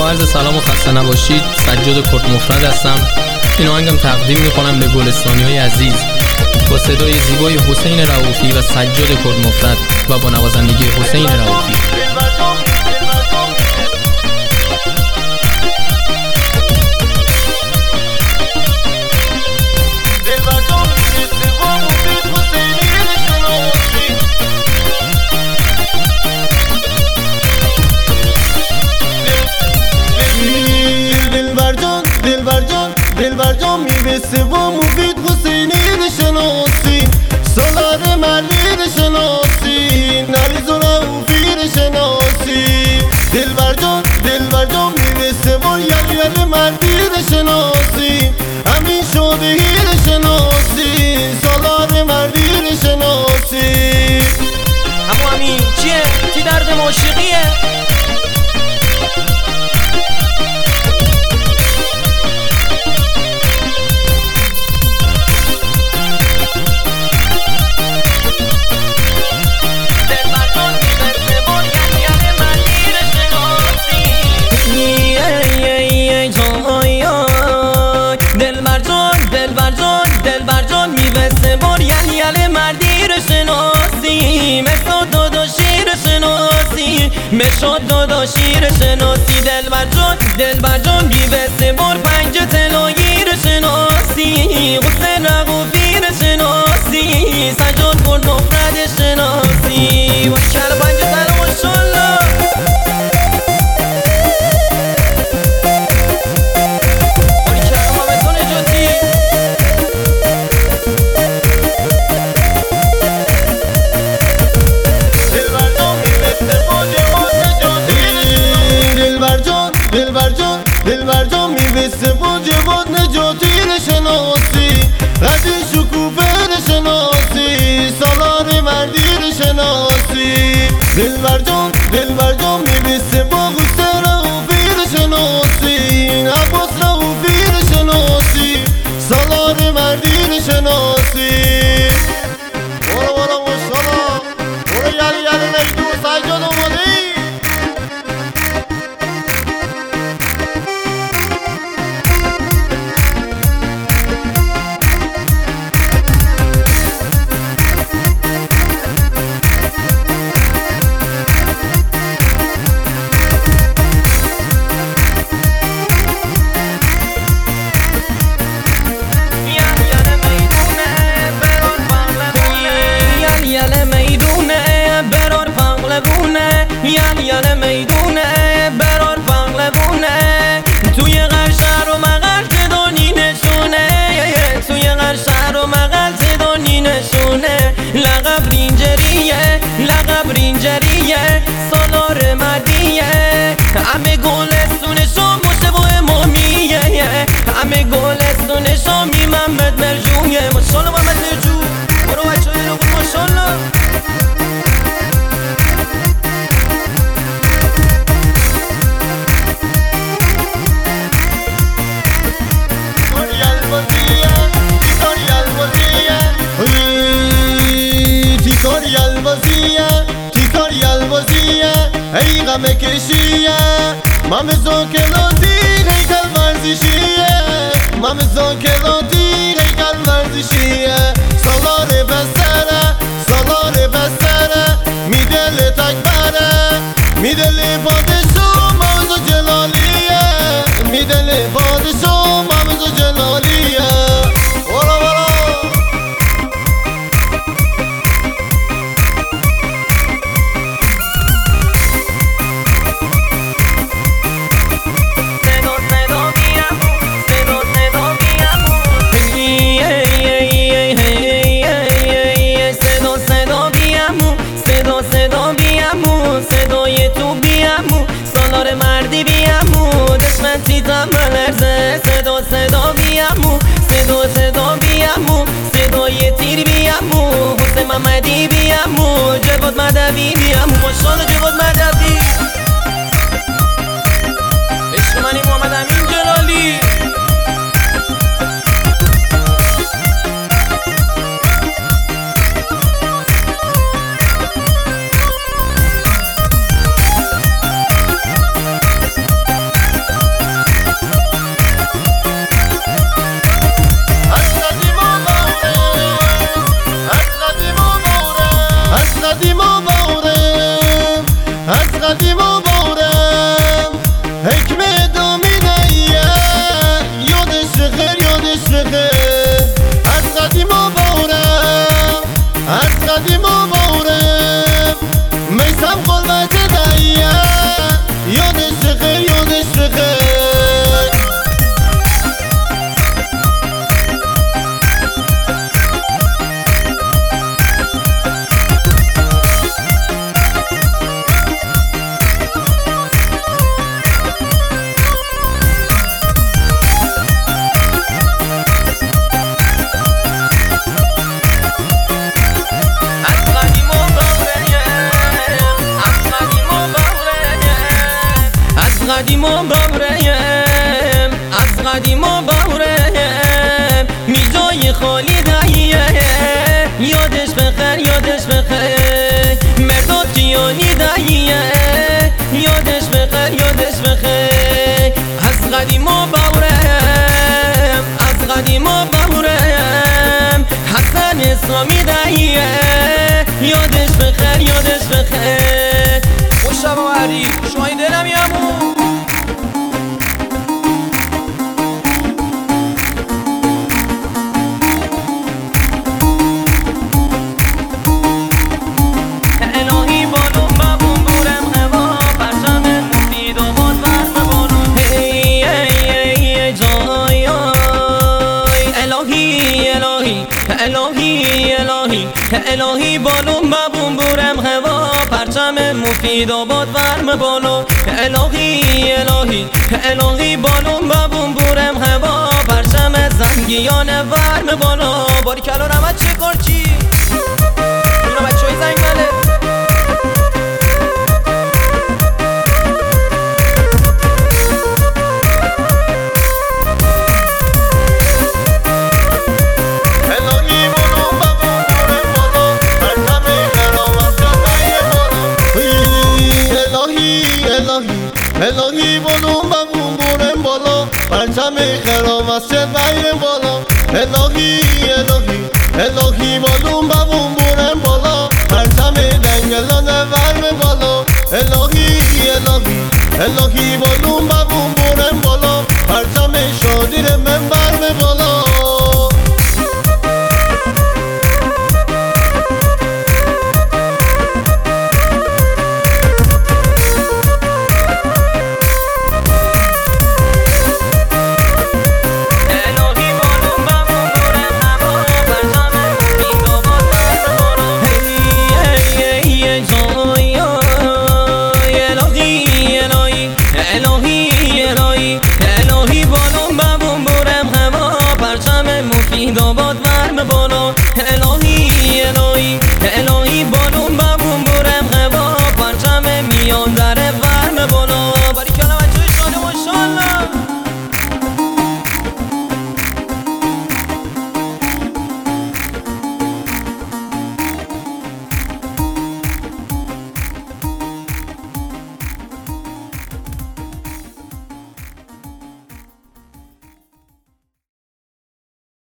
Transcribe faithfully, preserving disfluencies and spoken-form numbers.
با عرض سلام و خسته نباشید. سجاد کرد مفرد هستم. این آهنگم تقدیم میکنم به گلستانی‌های عزیز با صدای زیبای حسین رؤوفی و سجاد کرد مفرد و با نوازندگی حسین رؤوفی. دلبرجان میبسته و مفید حسینی شناسی، سالار مردی شناسی، نریز و رؤوفی شناسی. دلبرجان دلبرجان میبسته و یل یل مردی شناسی، همین شدهی شناسی، سالار مردی شناسی. اما همین چیه؟ چی درد موسیقیه؟ مشاد دادا شیر شناسی. دلبرجان دلبرجان بیبسته بار پنج تلاگیر شناسی، حسین رؤوفی شناسی، سجاد کرد مفرد شناسی. با کل پنج تلا ماشالله. دلبرجان میبسته با جواد نجاتی شناسی، قدی شکوفه شناسی، سالار مردی شناسی. دلبرجان دلبرجان میبسته با حسین رؤوفی شناسی، عباس رؤوفی شناسی، سالار مردی شناسی. برو برو ماشالله، برو یلی یلی میدون سجاد اومدی. یل یل میدونه برار پغلبونه، توی غر شهر و مغل صدانی نشونه، توی غر شهر و مغل صدانی نشونه. لقب رینجریه لقب رینجریه، سالار مردیه، همه گلستونشو مشتبه امامیه، همه گلستونشو می محمد مرجویه. ماشالله محمد مرجو، برو بچه های رو بود ماشالله. ای غم کشیه ممزون کلاتی هیکل ورزشیه، ممزون کلاتی هیکل ورزشیه. سالار بسره سالار بسره، میدل تکبره، میدل پادشاه موضوع جلالیه، میدل پادشاه موضوع جلالیه. برو برو صدای تو بیامو، سالار مردی بیامو، دشمنتی تا ملرزه. صدا صدا بیامو، صدا صدا بیامو، صدای تیر بیامو، حسین محمدی بیامو، جواد مدوی بیامو. ماشالله جواد مدوی، عشق منی محمد امین جلالی. قدیم و باوریم از قدیم و باوریم میزای خالی دهیه یادش بخیر یادش بخیر مرداد کیانی دهیه یادش بخیر یادش بخیر از قدیم و باوریم از قدیم و باوریم حسن اسلامی دهیه یادش بخیر یادش بخیر مشتبه عری شمای دلم یمون الهی بالون ببون بورم هوا پرچم مفید و باد برم بالون هی هی هی جای الهی الهی الهی الهی الهی بالون ببون بورم هوا پرچم مفید و باد ورم بالو الهی الهی الهی بالون ببون بورم هوا پرچم زنگیان ورم بالا باری کلا رمت چه کار چی اینا بچه های زنگ نله الهی بالون ببون برم بالا پرچم خرام از چه بین بالا الهی الهی الهی بالون ببون برم بالا پرچم دنگلان ورم بالا الهی الهی الهی بالون